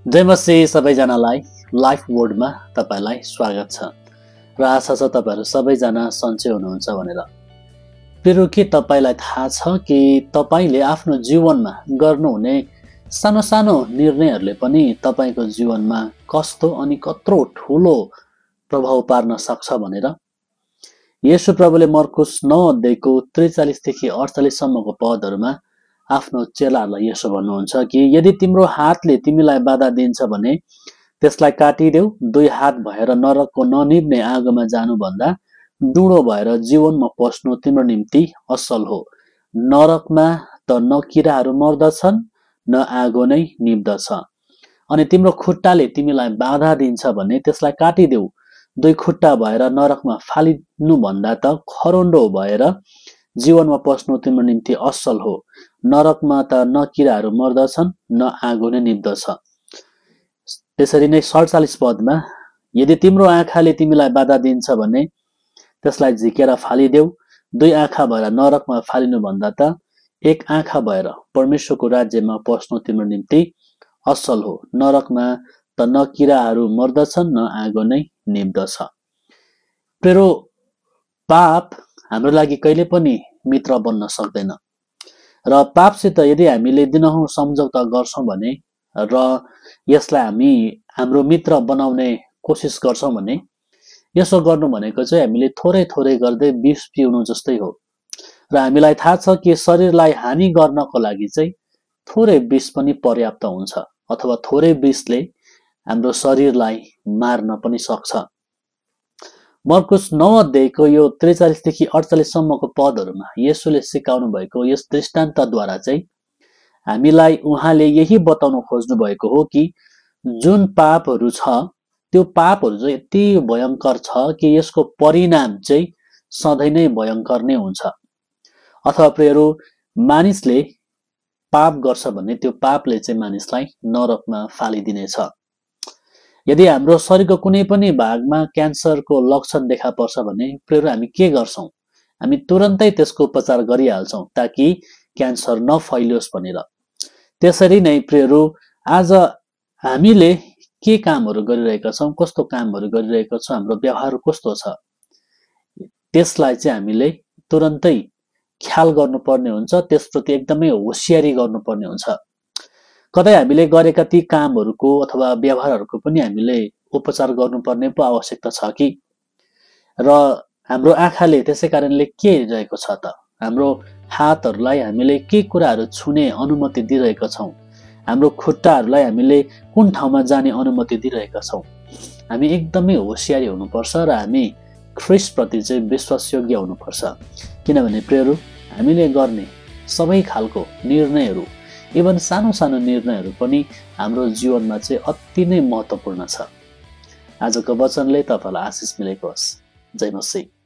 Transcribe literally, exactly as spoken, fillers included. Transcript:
जय मसी सबैजनालाई लाइफ बोर्डमा तपाईलाई स्वागत छ र आशा छ तपाईहरु सबैजना सन्चै हुनुहुन्छ भनेर। फेरि के तपाईलाई थाहा छ कि तपाईले आफ्नो जीवनमा गर्नुहुने सानो सानो निर्णयहरुले पनि तपाईको जीवनमा कस्तो अनि कत्रो ठूलो प्रभाव पार्न सक्छ भनेर। येशू प्रभुले मर्कुस नौ अध्यायको त्रिचालीस देखि अडचालीस सम्मको पदहरुमा आफ्नो चेलाहरुलाई यसो भन्नुहुन्छ कि यदि तिम्रो हातले तिमीलाई बाधा दिन्छ भने त्यसलाई काटिदेऊ। दुई हात भएर नरकको ननिभ्ने आगोमा जानु भन्दा डुडो भएर जीवनमा पस्नु तिम्रो निम्ति असल हो। नरकमा त न किराहरू मर्दछन् न आगो नै निभ्दछ। अनि तिम्रो खुट्टाले तिमीलाई बाधा दिन्छ भने त्यसलाई काटिदेऊ। दुई खुट्टा भएर नरकमा फालिनु भन्दा त खरोन्डो भएर जीवनमा पस्नु तिम्रो निम्ति असल हो। नरकमा त न किराहरू मर्दछन् न आगो नै निभ्दछ। त्यसरी नै सडचालीस पदमा यदि तिम्रो आँखाले तिमीलाई बाधा दिन्छ भने त्यसलाई झिकेर फालिदेऊ। दुई आँखा भएर नरकमा फालिनु भन्दा त एक आँखा भएर परमेश्वरको राज्यमा पस्नु तिम्रो निम्ति असल हो। नरकमा त न किराहरू मर्दछन् न आगो नै निभ्दछ। प्रेरो पाप हाम्रो लागि कहिले पनि मित्र बन्न सक्दैन र पापसित यदि हामीले दिनहुँ सम्झौता गर्छौं भने र यसलाई हामी हाम्रो मित्र बनाउने कोसिस गर्छौं भने यसो गर्नु भनेको चाहिँ हामीले थोरै थोरै गर्दै विष पिउनु जस्तै हो। र हामीलाई थाहा छ कि शरीरलाई हानि गर्नको लागि चाहिँ थोरै विष पनि पर्याप्त हुन्छ अथवा थोरै विषले हाम्रो शरीरलाई मार्न पनि सक्छ। मर्कुस नौ अध्यायको यो त्रिचालीस देखि अडचालीस सम्मको पदहरुमा येशूले सिकाउनु भएको यस दृष्टान्तद्वारा चाहिँ हामीलाई उहाँले यही बताउन खोज्नु भएको हो कि जुन पापहरु छ त्यो पापहरु चाहिँ यति भयंकर छ कि यसको परिणाम चाहिँ सधैं नै भयंकर नै हुन्छ। अथवा प्रियहरू मानिसले पाप गर्छ भने त्यो पापले चाहिँ मानिसलाई नरकमा फालिदिनेछ। यदि हाम्रो शरीरको कुनै पनि भागमा क्यान्सरको लक्षण देखा पर्छ भने प्रियहरू हामी के गर्छौं? हामी तुरन्तै त्यसको उपचार गरिहाल्छौं ताकि क्यान्सर नफैलियोस् भनेर। त्यसरी नै प्रियहरू आज हामीले के कामहरु गरिरहेका छौं, कस्तो कामहरु गरिरहेका छौं, हाम्रो व्यवहार कस्तो छ त्यसलाई चाहिँ हामीले तुरन्तै ख्याल गर्नुपर्ने हुन्छ। त्यसप्रति एकदमै होशियारी गर्नुपर्ने हुन्छ। कतै हामीले गरेका ती कामहरुको अथवा व्यवहारहरुको पनि हामीले उपचार गर्नुपर्ने पो आवश्यकता छ कि। र हाम्रो आँखाले त्यसैकारणले के रहेको छ त? हाम्रो हातहरुलाई हामीले के कुराहरु छुने अनुमति दिइरहेका छौं? हाम्रो खुट्टाहरुलाई हामीले कुन ठाउँमा जाने अनुमति दिइरहेका छौं? हामी एकदमै होशियारी हुनुपर्छ र हामी ख्रीष्ट प्रति चाहिँ विश्वासयोग्य हुनुपर्छ। किनभने प्रियहरू हामीले गर्ने सबै खालको निर्णयहरु इभन सानो सानो निर्णयहरु पनि हाम्रो जीवनमा चाहिँ अति नै महत्त्वपूर्ण छ। आजको वचनले तपाईलाई आशिष मिलेको होस्। जय मसीह।